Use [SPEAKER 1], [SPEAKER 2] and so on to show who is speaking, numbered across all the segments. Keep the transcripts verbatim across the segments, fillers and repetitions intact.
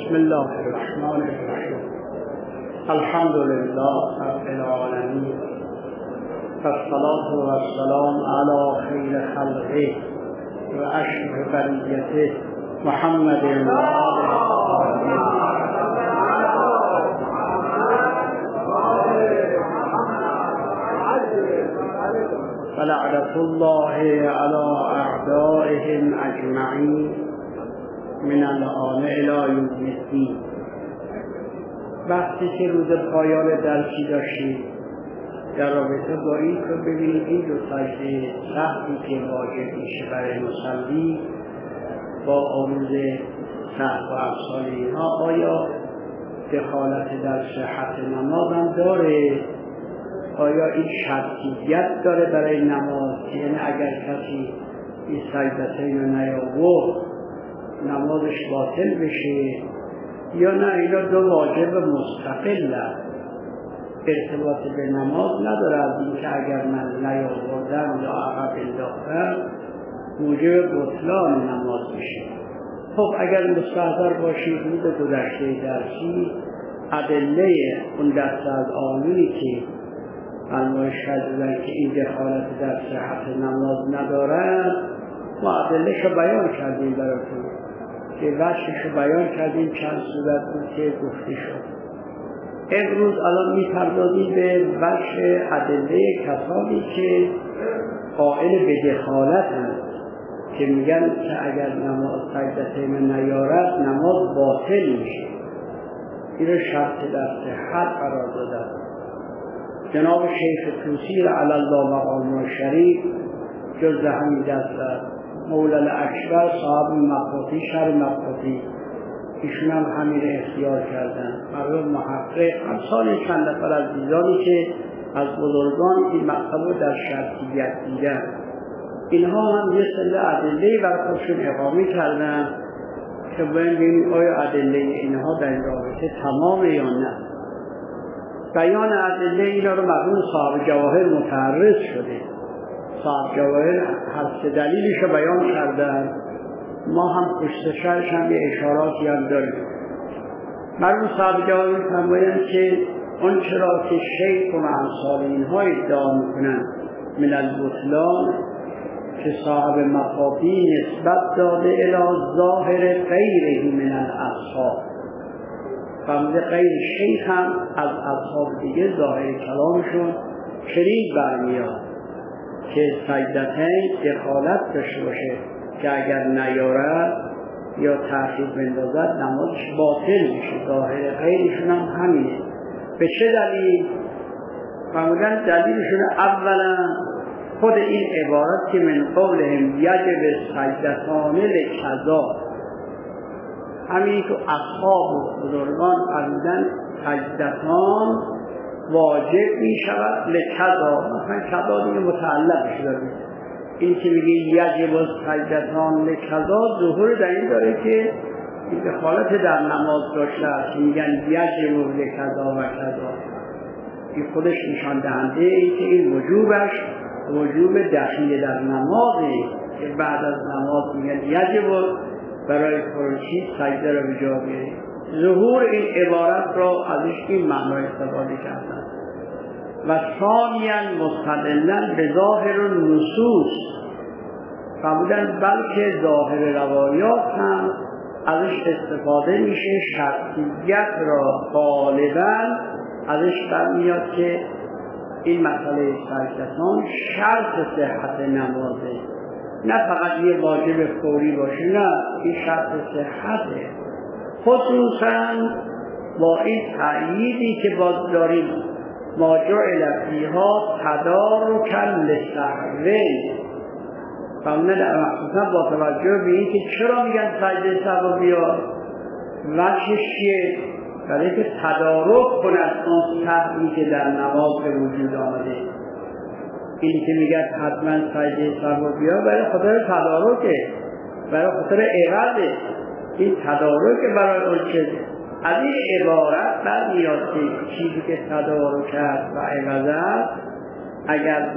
[SPEAKER 1] بسم الله الرحمن الرحیم. الحمد لله رب العالمین والصلاة والسلام علی خیر خلقه و اشرف بریته محمد و آله ولعنة الله على أعدائهم أجمعين من الآن إلى یوم الدین. وقتی که روز پایان درسی داشتیم در رابطه با این که ببینید این دو سجده سهوی که واجب میشه برای مصلی با عروض سهو و امثال اینها آیا دخالت در صحت نماز هم داره؟ آیا این شرطیت داره برای نماز؟ یعنی اگر کسی این سجدتین رو نیاورد نمازش باطل بشه، یا نه اینا دو واجب مستقل ارتباط به نماز نداره، از این که اگر من نیاوردم یا عقب انداختم موجب بطلان نماز میشه. خب اگر مستحضر باشید روز گذشته درسی ادله اون دسته از آیینی که فرمایش کردن که این دخالت در صحت نماز ندارن ما ادلهش رو بیان کردیم براتون که وجهش رو بیان کردیم، چند صورت بود که گفته شد. امروز الان می‌پردازیم به وجه ادله کسانی که قائل به دخالتند که میگن که اگر نماز سجدتین نیارد نماز باطل میشه. این رو شرط در صحت قرار دادن. جناب شیخ طوسی علی الله مقامه شریف جز همین دست مولا الاکبر صاحب مقاطی شر مقاطی ایشون هم همین اختیار کردن. مرحوم محقق امثال چند نفر از دیزانی که از بزرگان این مطلب در شرطیت دیدن، اینها هم یه سله ادله برای خودشون اقامه کردن که ببینیم آیا ادله اینها در این رابطه تمامه یا نه. بیان ادله اینا رو مرحوم صاحب جواهر متعرض شده. صاحب جواهر هر سه دلیلش رو بیان کردن، ما هم پشت سرش هم یه اشاراتی هم داریم. مرحوم صاحب جواهر فرمایند که اون چرا که شیخ و امثال اینها ادعا میکنن من البطلان که صاحب مفاتی نسبت داده الی ظاهر غیره من الاصحاب، فرموده غیر شیخ هم از اصحاب دیگه ظاهر کلامشون چنین برمیاد که سجدتین دخالت داشته باشه که اگر نیارد یا تأخیر بندازد نمازش باطل میشه. ظاهر غیرشون هم همینه. به چه دلیل؟ فرمودن دلیلشون اولا خود این عبارت که من قولهم یجب سجدتان لکذا، همین که اصحاب و بزرگان فرمودن سجدتان واجب می شود لکذا، مثلا کذا دیگه متعلق شده. این که میگه یجب سجدتان لکذا ظهور در این داره که این دخالت در نماز داشته است. میگن یجب لکذا و کذا، این خودش نشان دهنده این که این وجوبش وجوب دخیل در نمازه که بعد از نماز میگن یجب برای فرشید سجده را به جا بیاره. ظهور این عبارت را ازش این معنا استفاده کردن. و ثانیاً مستدلن به ظاهر النصوص، فرمودن بلکه ظاهر روایات هم ازش استفاده میشه. شرطیت را غالباً ازش برمیاد که این مسئله سجدتان شرط صحت نمازه، نه فقط یه واجب فوری باشه، نه این شرط صحته. خصوصاً با این تأییدی که باز داریم ما جعل فیها تدارکا للسهوین، فهمونه مخصوصا با توجه به این که چرا میگن سجده سهو بیار، وجهش چیه؟ برای که تدارک کند اون سهوی که در نماز به وجود آمده. این که میگن حتما سجده سهو بیار برای خاطر تدارکه، برای خاطر عوضه. این تدارک برای اون چیز از این عبارت برمیاد که چیزی که تدارک است و عوض است اگر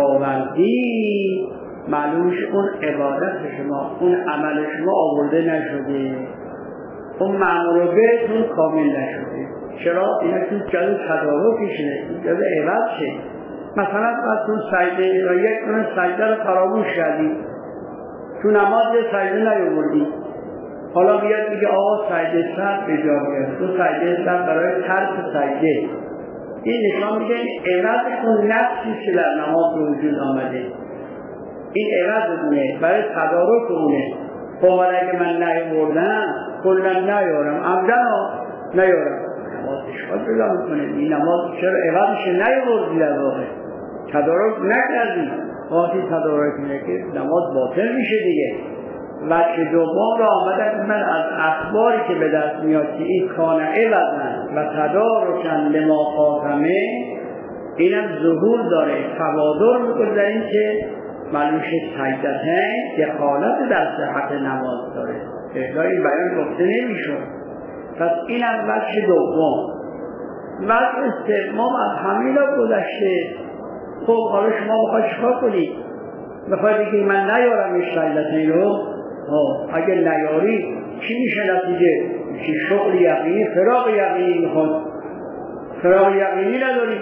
[SPEAKER 1] نیاوردی معلومش اون عبادت شما، اون عمل شما آورده نشده. اون مأمور بهتون کامل نشده. چرا؟ اینا تو جلو تدارکشه، جلو عوض شه. مثلا بسون سجده یا یک دونه سجده رو فراموش کردی، تو نماز یه سجده نیاوردی، حالا بیاد دیگه آقا سجده سر به جا بیاد، تو سجده سر برای ترک سجده. این نشان میده عوض کن نفسی که در نماز به وجود آمده، این عوض اونه برای تدارک اونه. خب اگه من نیاوردم کلا نیارم، عمدن نیارم، نماز اشکال پیدا میکنه. این نماز چرا عوضش نیاوردی؟ در واقع تدارک نکردی. وقتی تدارک نکردی نماز باطل میشه دیگه. وجه دوم را آمدن من از اخباری که به دست میاد که این کان عوضن و تدارکن لما خاتمه، اینم ظهور داره، توادر میکنه در این که معلومش سجدتین دخالت در صحت نماز داره. احلا این بیان گفته نمیشون. پس اینم وجه دوم. وجه سوم از همین را گذشته. خب حالا شما بخواید چیکار کنید؟ بخواید بگید من نیارم این سجدتین رو، اگه نیاری چی میشه نتیجه؟ چی شغل یقینی، فراغ یقینی میخواد. فراغ یقینی نداری،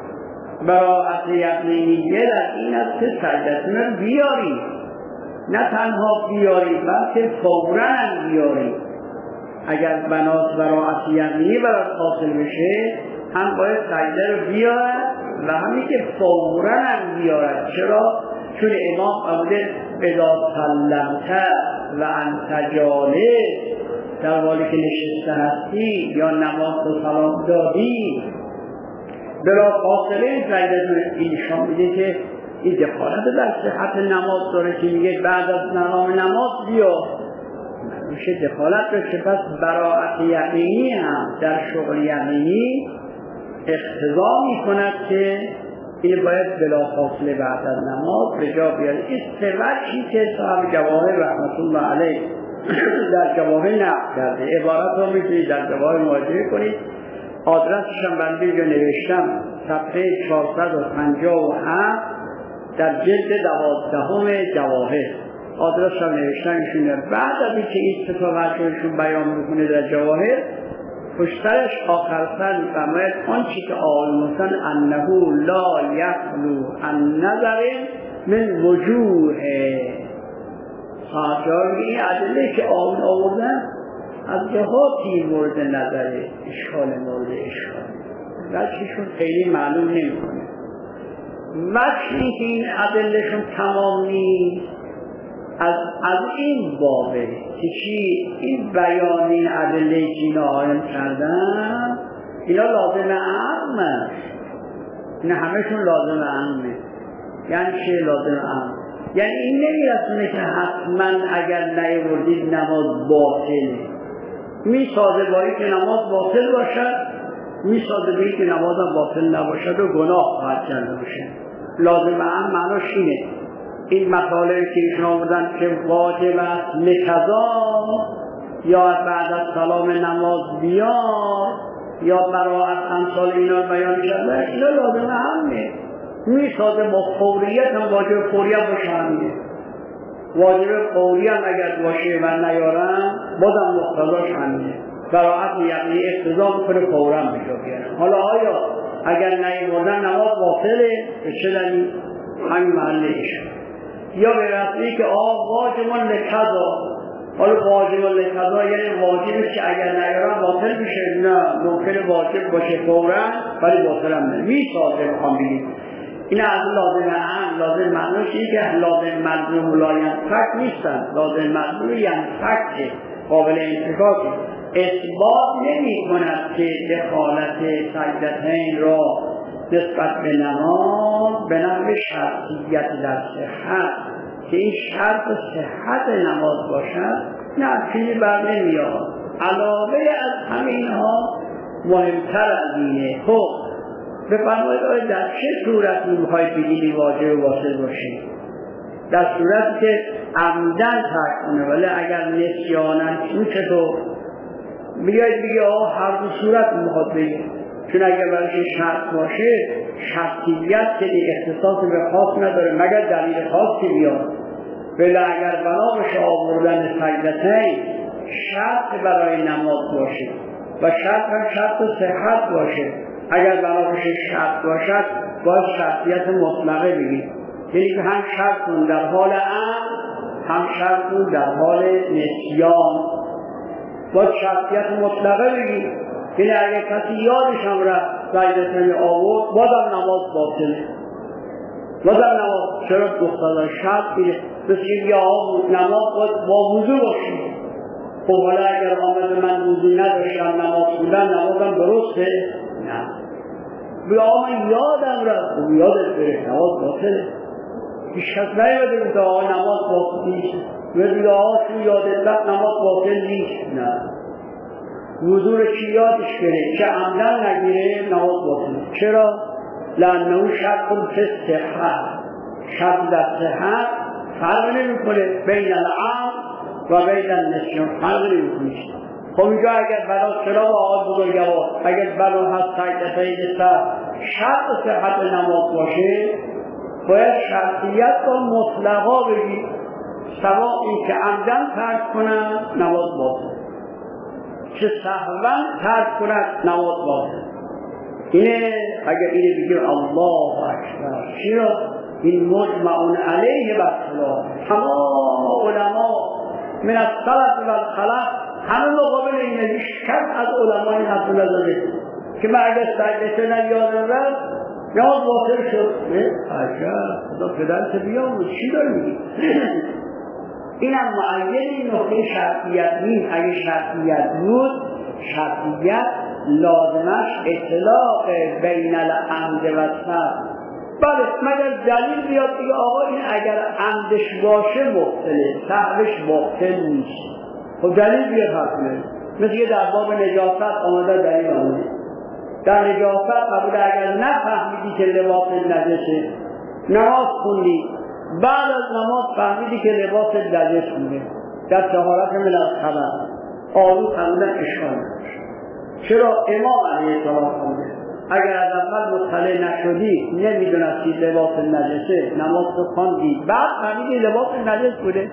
[SPEAKER 1] براعت یقینیه در این است که سجدتون رو بیاری، نه تنها بیاری بلکه فوراً بیاری. اگر بناس براعت یقینی برات حاصل بشه هم باید سجده رو بیارد و همین که فوراً بیارد. چرا؟ چون امام فرموده اذا سلمت و انت جالس، در حالی که نشسته هستی یا نماز رو سلام دادی بلا فاصله سجده. این نشان میده که این دخالت در صحت نماز داره که میگه بعد از نماز نماز بیا، میشه دخالت داشته. پس براعت یقینی هم در شغل یقینی اقتضا میکند که این باید بلا فاصله بعد از نماز به جا بیاد. این سوچی که صاحب جواهر رحمت الله علیه در جواهر نقل کرده، عبارت رو میتونید در جواهر مراجعه کنید. آدرسش هم بنده اینجا نوشتم، صفحه چهارصد و پنجاه و هفت در جلد دوازدهم جواهر. آدرسش هم نوشتم ایشونه. بعد از اینکه این سه تا وجهشون بیان میکنه در جواهر، پشترش آخر سر میفرماید آنچه که آلموسن انه لا یخلو عن نظر من وجوه. صاحبان این ادله که آن آوردن از جهاتی مورد نظر اشکال مورد اشکال، وجهشون خیلی معلوم نمیکنه. وجهی که این ادلهشون تمام نیست از از این بابه که چی؟ این بیان این ادله که آیان کردن اینا لازم عام است، نه همشون لازم عامه. یعنی چه لازم عام؟ یعنی این نمیرسونه که حتما اگر نیاوردید نماز باطله. میسازه با این که نماز باطل باشد، میسازه با این که نماز باطل نباشد و گناه خواهد کرده باشه. لازم عام معناش اینه. این مطالبی که ایشون آوردن که واجب است لکذا، یا بعد از سلام نماز بیار، یا براعت امثال اینا بیان کرده، اینا لازم همه میسازه با فوریت. هم واجب فوریت باشه، همینه واجب فوریت اگر باشه و نیارم بازم مقتضاش همینه. براعت یعنی اقتضا میکنه فورا بجا بیارم. حالا آیا اگر نیاوردن نماز باطله؟ به چه دلیل؟ همین محلش. یا به رسمی که آه واجب لکذا. حالا واجب لکذا یعنی واجبی که اگر نیارم باطل میشه؟ نه، ممکنه واجب باشه فورا ولی باطل هم نه، میسازه. بخوام بگیم این از لازم عام، لازم معنیش اینه که لازم ملزوم و لاینفک نیستن. لازم ملزوم ینفک قابل انفکاکه. اثبات نمی کند که دخالت سجدتین را نسبت به نماز به نحو شرطیت در صحت که این شرط صحت نماز باشد نه چیزی بر نمیاد. علاوه از همینها مهمتر از اینه. خب بفرمایید آیا در چه صورت میخواید بگیری واجب واصل باشید؟ در صورتی که عمدن ترک کنه، ولی اگر نسیانن این چطور؟ میگاید بگی آه هر دو صورت میخواد بگید، چون اگر برای شرط باشه شرطیت که اختصاص به خاص نداره مگر دلیل خاصی بیاد. ولی اگر بنا بشه آوردن سجدتین شرط برای نماز باشه و شرط هم شرط صحت باشه. اگر بنابراین شرط باشد باید شرطیت مطلقه بگید، یعنی که هم شرط در حال امر هم شرط در حال نسیان باید شرطیت مطلقه بگید. یعنی اگر کسی یادش هم رفت سجدتین آورد بازم نماز باطله، بازم نماز چرا دختران شرط بیده بسید یا نماز باید با وضو باشید. خب حالا اگر آمده من وضو نداشتم نماز بودن نمازم درسته؟ نه. بیا من یادم رفت، یادت بره نماز باطله. هیچ کس نیامده بود آقا نماز باطل نیست، بیا آقا چون یادت رفت نماز باطل نیست. نه، وضو رو چی یادش بره که عملا نگیره نماز باطله. چرا؟ لانه شرط صحت، شرط در صحت فرق نمیکنه بین العام و بین النسیان، فرق نمیکنه. خب اینجا اگر بنا سلام آقای بزرگوار اگر بنا هست سجدتین سهو شرط صحت نماز باشه باید شرطیت با مطلقا بگید، سوا این که عمدن ترک کنن نماز باطل، چه سهوا ترک کنن نماز باطل. اینه اگر اینه بگیر الله اکبر چرا؟ این مجمعون علیه برخلاف تمام علما من از سلف و الخلف همه مقابل اینه. هیچ کس از علمای حرف نزده که من اگر سجدتین یادم رفت نماز باطل شد. عجب خدا پدرت بیاموز چی داری میگی؟ اینم معین این نقطه شرطیت نیست. اگه شرطیت بود شرطیت لازمش اطلاق بین العمد و سهو. بله مگر دلیل بیاد دیگه آقا این اگر عمدش باشه مبطله سهوش مبطل نیست. خب دلیل بیاد حتمه، مثل یه در باب نجاست آمده دلیل آمده در نجاست قبول اگر نفهمیدی که لباس نجسه نماز خوندی بعد از نماز فهمیدی که لباس نجس بوده در طهارت من از خبر آلو فرمودن اشکال نداشت. چرا؟ امام علیه السلام خونده اگر از اول مطلع نشدی نمیدونستی لباس نجسه نماز رو خواندی بعد فهمیدی لباس نجس بوده.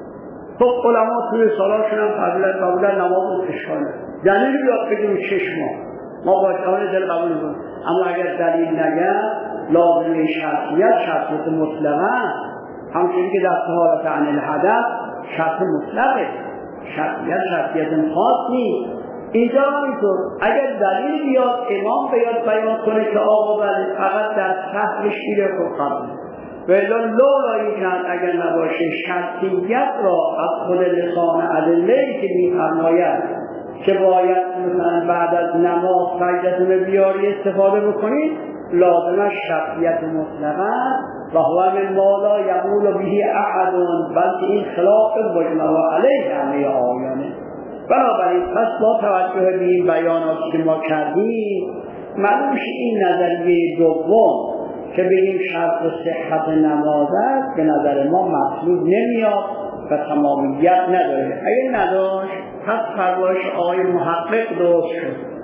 [SPEAKER 1] خب علما توی سالاشون هم قبولن قبولن نماز رو اشکال نداشت. دلیل بیاد بگیم شش ماه ما با اشکال دل قبول کنیم، اما اگر دلیل نگه لازمه شرطیت شرطیت مطلقه همچنین که در طهارت عن الحدث شرط مطلقه، شرطیت شرطیت خاص نیست. اینجا اینطور اگر دلیل بیاد امام بیاد بیان کنه که آقا بله فقط در سهوش میره خب قبول و الا لولا این اگر نباشه شرطیت را از خود لسان ادله‌ای که میفرماید که باید مثلا بعد از نماز سجدتون بیاری استفاده بکنید لازمش شرطیت مطلقه و هو من ما لا یقول به احد، بلکه این خلاف مجمع علیه همه آیانه. بنابراین پس با توجه به این بیاناتی که ما کردیم معلوم شه این نظریه دوم که بگیم شرط صحت نماز است به نظر ما مطلوب نمیاد و تمامیت نداره. اگه نداشت پس فرمایش آقای محقق درست شد.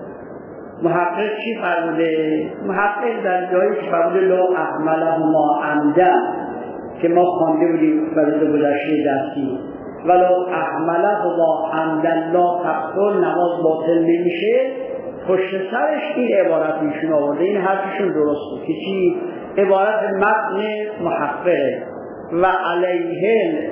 [SPEAKER 1] محقق چی فرموده؟ محقق در جایی که فرموده لو احملهما عمدن که ما خوانده بودیم فرض گذشته درسی ولو احملهما عمدن لا تبطل نماز باطل نمیشه. پشت سرش این عبارت ایشون آورده، این حرفشون درسته که چی؟ عبارت متن محققه و علیه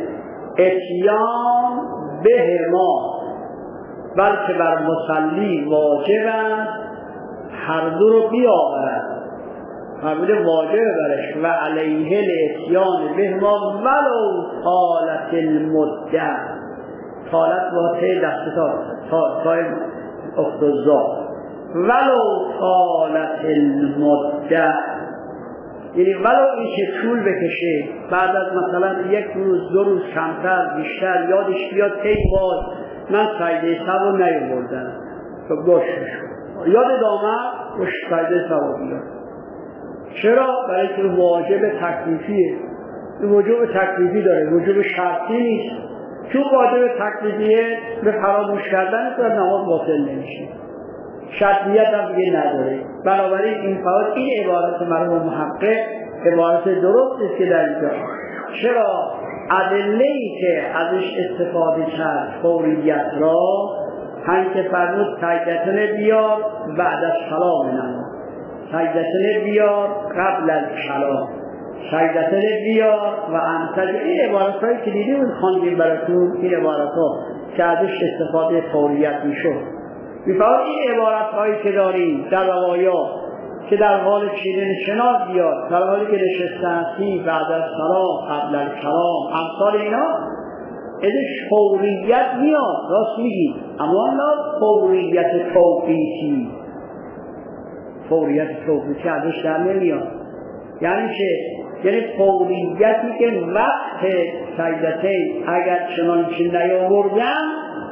[SPEAKER 1] اتیان به ما بلکه بر مصلی واجب است هر دو رو بیاورد. فرموده واجب برش و علیه الاتیان به ما ولو طالت المده، طالت واقعه دست تا تای اختزار ولو طالت المده، یعنی ولو این که طول بکشه بعد از مثلا یک روز دو روز کمتر بیشتر یادش بیاد تی باز من سجده سهو نیاوردم تو گوش شد یاد آمد گوش سجده سهو بیاد. چرا؟ برای که واجب تکلیفیه، وجوب تکلیفی داره، وجوب شرطی نیست. چون واجب تکلیفیه به فراموش کردن تو نماز باطل نمیشه، شرطیت هم دیگه نداره. بنابراین این فواد این عبارت مرحوم محقق عبارت درست است که در اینجا چرا ادله‌ای که ازش استفاده کرد فوریت را، همین که فرمود سجدتون بیار بعد از سلام نماز، سجدتون بیار قبل از کلام، سجدتون بیار و انتج. این عبارت هایی که دیدیم خواندیم براتون، این عبارت ها که ازش استفاده فوریت میشد. میفرماد این عبارت هایی که داریم در روایات که در حال چیدن شناز بیاد، در حالی که نشستن هستی بعد از سلام قبل از کلام، امثال اینا ازش فوریت میاد، راست میگی، اما نه فوریت توقیفی. فوریت توقیفی ازش در نمیاد. یعنی چه؟ یعنی فوریتی که وقت سجدتین اگر چنانچه نیاوردن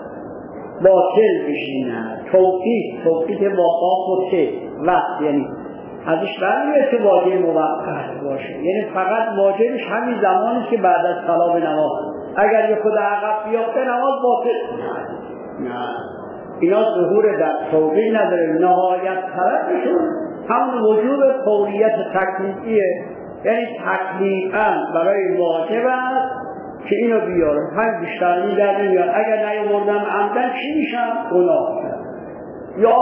[SPEAKER 1] باطل بشینن. توقیف، توقیف واقع و ته وقت، یعنی ازش برمیاد که واجه موقت باشه، یعنی فقط واجبش همین زمانی که بعد از سلام نماز. اگر یه خود عقب بیافته نماز باطل نه. اینا ظهور در توقیف نداره. نهایت طرفشون همون وجوب فوریت تکلیفیه، یعنی تکلیفاً برای واجب است که اینو بیاره، هم بیشتر می در نمیاد. اگر نیاوردن عمدن چی میشن؟ گناه کرد یا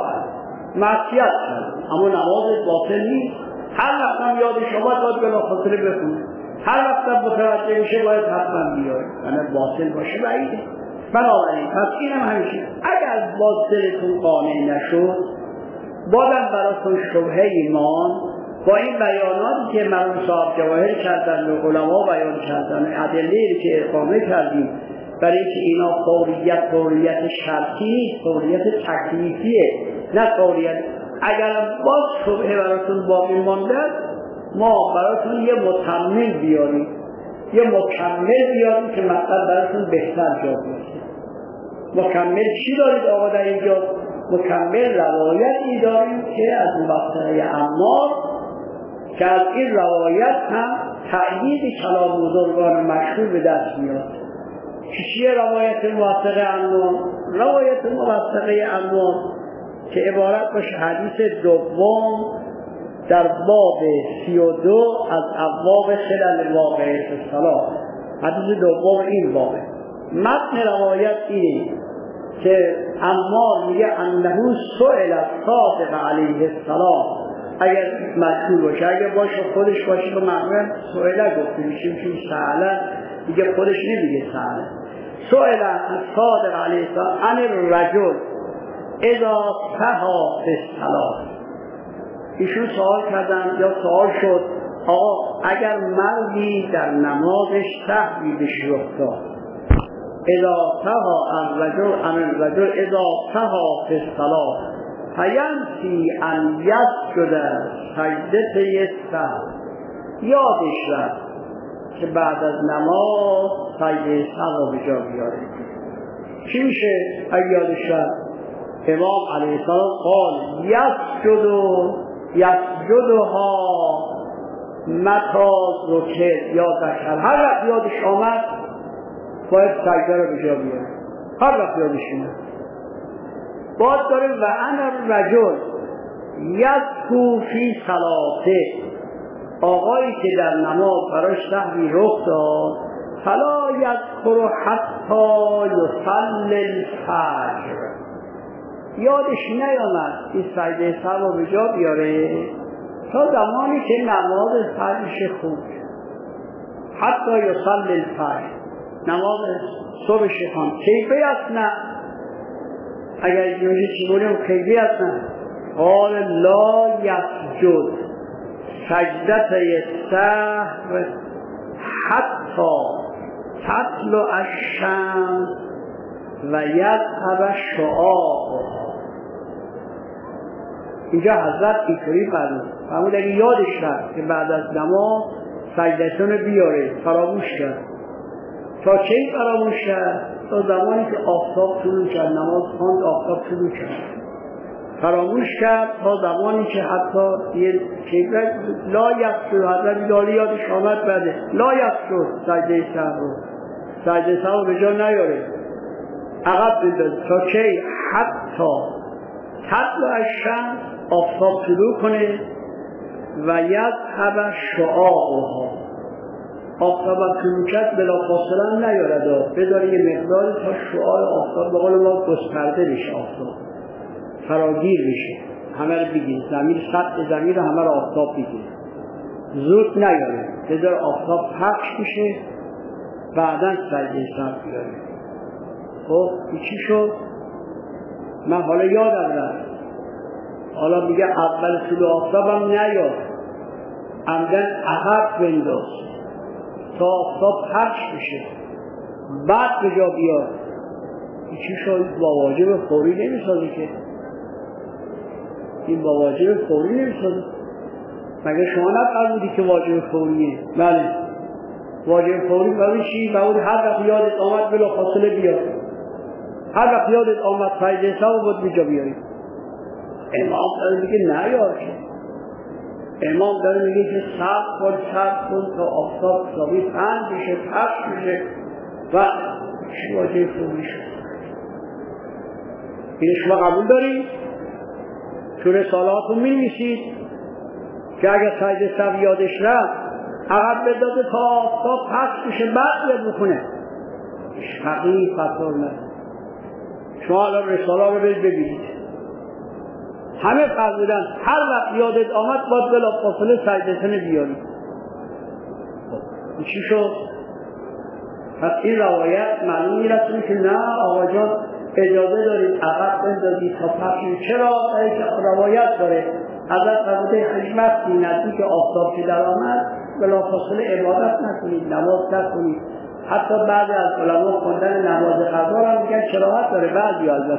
[SPEAKER 1] معصیت کرد، اما نماز باطل نیست. هر وقت هم یادش آمد باید بلافاصله بخونه، هر وقت هم متوجه میشه باید حتما بیاره، یعنی باطل باشه بعیده. بنابراین پس اینم همیشه اگر باطلتون قانع نشد، بازم براتون شبهه ایمان با این بیاناتی که مرحوم صاحب جواهر کردن و علما بیان کردن، ادله‌ای که اقامه کردیم برای اینکه اینا فوریت فوریت شرطی نیست، فوریت تکلیفیه، نه فوریت. اگر باز شبهه براتون باقی مانده، ما براتون یه متمم بیاریم، یه مکمل بیاریم که مطلب براتون بهتر جا بیفته. مکمل چی دارید آقا در اینجا؟ مکمل روایتی داریم که از مبصره عمار که از این روایت هم تأیید کلام بزرگان مشهور به دست میاد. چیه روایت موثقه عمار؟ روایت موثقه عمار که عبارت باشه حدیث دوم در باب سی و دو از ابواب خلل واقعه الصلاة. حدیث دوم این بابه. متن روایت اینه که عمار میگه انه سئل الصادق علیه السلام. اگر مشهور باشه، اگر باشه خودش باشه تو معمولا سئله گفته میشه، میشه سأله، دیگه خودش نمیگه سأله. سئل الصادق علیه السلام عن الرجل اذا سها فی الصلاة. ایشون سوال کردن یا سوال شد آقا اگر مردی در نمازش سهوی بهش رخ داد، اذا سها الرجل عن الرجل اذا سها فی الصلاة فینسی ان یسجد سجدة السهو. یادش رفت که بعد از نماز سجده سهو به جا بیاره. چی میشه اگه یادش رفت؟ امام علیه السلام قال یسجد یسجدها متی ذکر یا ذکر. هر وقت یادش آمد باید سجده رو به جا بیاره، هر وقت یادش اومد. باز داره و انا الرجل یذکر فی صلاته. آقایی که در نماز براش سهوی رخ داد، فلا یذکر حتی یصلی الفجر. یادش نیامد این سجده سهو رو به جا بیاره تا زمانی که نماز فجرش خوب، حتی یصلی الفجر، نماز صبحش خوان. کیفی است نه، اگر اینجوری چی بودیم کیفی است نه. قال لا یسجد سجدة السهو حتی تطلع الشمس و یذهب شعاعها. اینجا حضرت اینطوری فرمود، فرمود اگه یادش رفت که بعد از نماز سجدتون رو بیاره، فراموش کرد. تا چه فراموش کرد؟ تا زمانی که آفتاب طلوع کرد، نماز خواند آفتاب طلوع کرد. فراموش کرد تا زمانی که حتی یه کیفیت لا یسجد، حضرت دالی یادش آمد بده لا یسجد سجده سهو، سجده سهو به جا نیاره، عقب بندازه تا که حتی تطلع الشمس، آفتاب طلوع کنه، و یذهب شعاعها، آفتاب هم که میکرد بلافاصله نیارد، بذاره یه مقدار تا شعاع آفتاب به قول ما گسترده بشه، آفتاب فراگیر بشه، همه رو بگیر، زمین سطح زمین رو همه رو آفتاب بگیر، زود نیاره، بذاره آفتاب پخش بشه، بعداً سجده سر بیاره. خب این چی شد؟ من حالا یادم رفت، حالا میگه اول طلوع آفتاب هم نیاد، عمدن عقب بنداز تا آفتاب پخش بشه، بعد به جا بیاد. این چی شد؟ با واجب فوری نمیسازه که، این با واجب فوری نمیسازه. مگه شما نفرمودی که واجب فوریه؟ بله واجب فوری برای چی؟ برای هر وقت یادت آمد بلا فاصله بیاد، هر وقت یادت آمد سجده سهو بود به جا بیاری. امام داره میگه نه یار که، امام داره میگه که صبر کن صبر کن تا آفتاب حسابی پهن بشه، پخش بشه و واجب فوری شد. این شما قبول دارید؟ تو رسالاتون می‌نویسید که اگر سجده سهو یادش رفت عقب بدازه تا آفتاب پخش بشه بعد یاد بکنه. فقیه فتوا نه. شما الان رساله رو برید ببینید، همه فرمودن هر وقت یادت آمد باید بلافاصله سجده سهو بیاری. چی شد؟ پس این روایت معلوم میرسونه که نه آقا جان اجازه دارید عقب بندازید تا پخش. چرا؟ روایت داره حضرت فرموده هیچ وقتی نزدیک آفتاب که در آمد بلافاصله عبادت نکنید، نماز نکنید. حتی بعضی از علما خوندن نماز قضا هم میگن کراهت داره، بعضی البته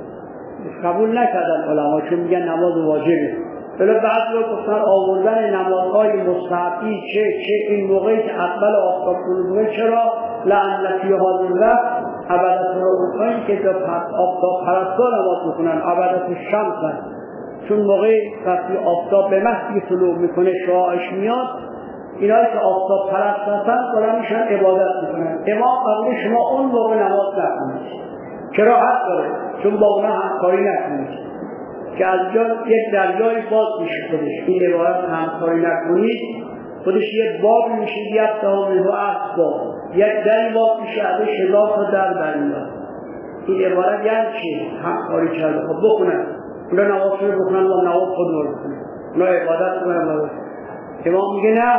[SPEAKER 1] قبول نکردن علما چون میگن نماز واجبه. ولی بعضی گفتن آوردن نمازهای مستحبی چه چه این موقعی که اول آفتاب طلوع، چرا؟ لعنتی حاضر وقت عبادت رو بکنید که آفتاب پرستار نماز بکنن، عبادت شمس، چون موقعی وقتی آفتاب به محضی طلوع میکنه شعاعش میاد، اینایی که آفتاب پرست هستن قرآن میشن عبادت میکنن. امام قبول شما اون موقع نماز نکنید، کراهت داره چون با اونا همکاری نکنید که از جا یک دریای باز میشه خودش. این عبارت همکاری نکنید خودش یک باب میشه، یک تمام و اسباب یک دری باز میشه، از شدا تا در درمیاد. این عبارت یعنی چی؟ همکاری کرده. خب بکنن اونا نماز رو بکنن و نماز خود رو بکنن، اونا عبادت کنن. امام میگه نه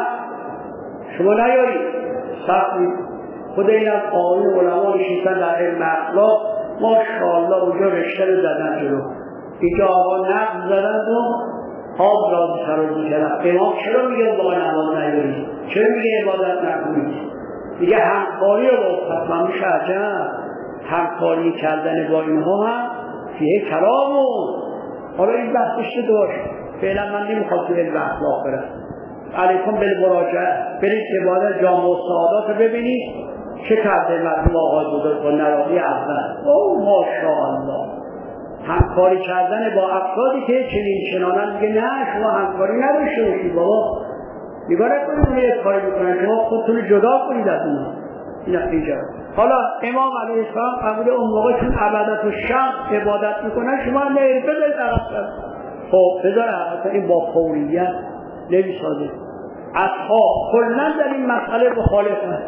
[SPEAKER 1] شما نیارید، سخت خود این از آقایون علما نشستن در علم اخلاق ماشاءالله اونجا رشته رو زدن جلو، اینجا آقا نقض زدن و آب را بسرازی کردن. امام چرا میگه با نماز نیارید؟ چرا میگه عبادت نکنید؟ میگه همکاری رو با فتمه میشه عجب، همکاری کردن با اینها هم فیه کلامون. حالا این بحثش داشت فعلا من نمیخواد تو علم اخلاق برم. علیکم بالمراجعه برید عبادت جامع و سعادات رو ببینید چه کرده مردم آقای بزرگ با نراقی اول. اوه ماشاءالله همکاری کردن با افرادی که چنین چنانن. میگه نه شما همکاری نداشته باشید بابا، نگاه نکنید اون یه کاری میکنن شما خودتون جدا کنید از اونا. این اینجا حالا امام علیه السلام قبول اون موقع چون عبادت و شمس عبادت میکنن شما هم نهید بذارید عقب. خب بذار عقب، این با فوریت نمیسازه. اصحاب کلن در این مسئله مخالف هست.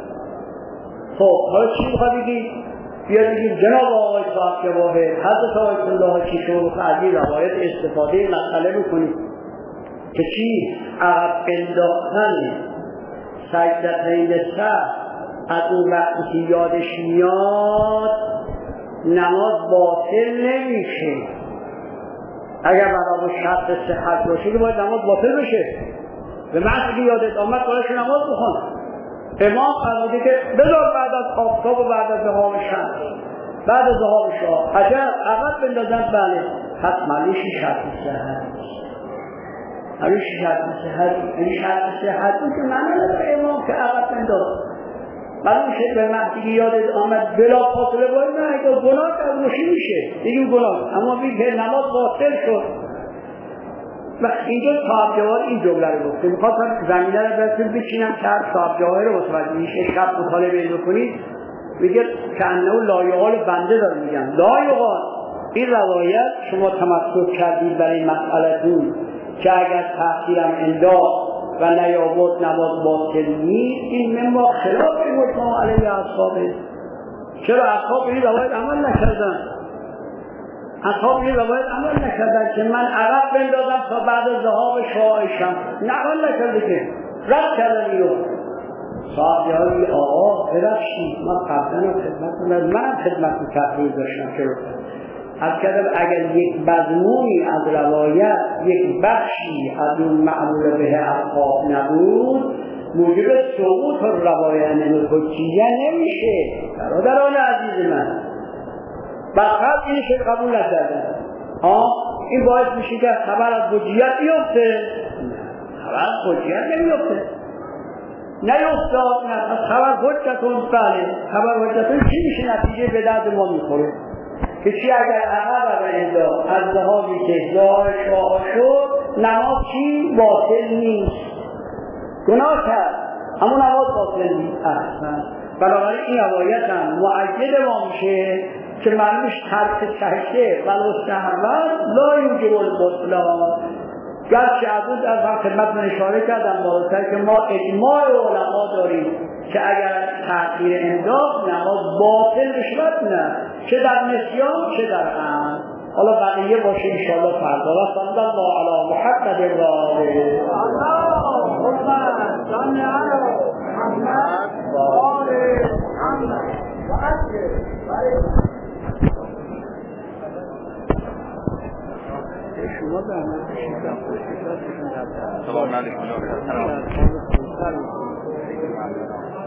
[SPEAKER 1] خب حالا چی میخواد بگید؟ بیاد بگید جناب آقای صاحب جواهر حضرت آیت الله چیشون از این روایت استفاده مسئله میکنید که چی؟ عقب انداختن سجدتین سهو از اون وقتی که یادش میاد نماز باطل نمیشه. اگر برای شرط صحت باشه که باید نماز باطل بشه. به محض که یادت آمد باید نماز بخون. امام فرموده که بذار بعد از آفتاب و بعد از ذهاب شمس، بعد از ذهاب شاه عجب عقب بندازن. بله پس معنیش شرط صحت نیست. معنیش شرط صحت این شرط صحت نیست که معنی نداره امام که عقب بنداز. معلوم شد به محضی که یادت آمد بلا فاصله باید نه اگه گناه از مشی میشه دیگه گناه، اما بگه نماز باطل شد. و اینجا صاحب جواهر این جمله رو گفته. میخواستم زمینه رو برسیم بچینم که هر صاحب جواهر رو متوجه میشه شب مطالعه بکنید. میگه که انه لایقال بنده داره میگن لایقال این روایت شما تمسک کردید برای مسئلتون که اگر تأخیرم انداخت و نیابود نماز باطل نیست، این مما خلاف مجمع علیه اصحابه. چرا اصحاب این روایت عمل نکردن؟ اصحاب این روایت عمل نکردن که من عقب بندازم تا بعد ذهاب شعائشم، نه عمل نکرده که رد کردن اینو. صحابی های آقا برخشید، ما قبلا خدمت کنم، من خدمت تقریر داشتم چرا از کردم اگر یک مضمونی از روایت یک بخشی از اون معمول به اصحاب نبود موجب سقوط روایت حجیه نمیشه. برادران عزیز من بخاطر این شکل قبول نکردن، ها این باعث میشه که خبر از حجیت بیفته؟ خبر از حجیت نمیفته، نیفتاد. از خبر حجتون بله خبر حجتون چی میشه؟ نتیجه به درد ما میخوره که چی اگر عقب و انداخت از ذهابی که ذهاب شعا شد نماز چی؟ باطل نیست، گناه کرد اما نماز باطل نیست. احسن. بنابراین این روایت هم مؤید ما میشه که معنیش ترک تحشه و مستحبت لا یوجب البطلان. گرچه از اون از هم خدمت من اشاره کردم بالاتر که ما اجماع علما داریم که اگر تأخیر انداخت نماز باطل بشود، نه چه در نسیان چه در عمد. حالا بقیه باشه انشاءالله فردا. و صلی الله علی محمد و آله اللهم صل علی محمد و آل محمد و عجل شما به عمل بشید و خوشی دستشون در
[SPEAKER 2] سلام علیکم.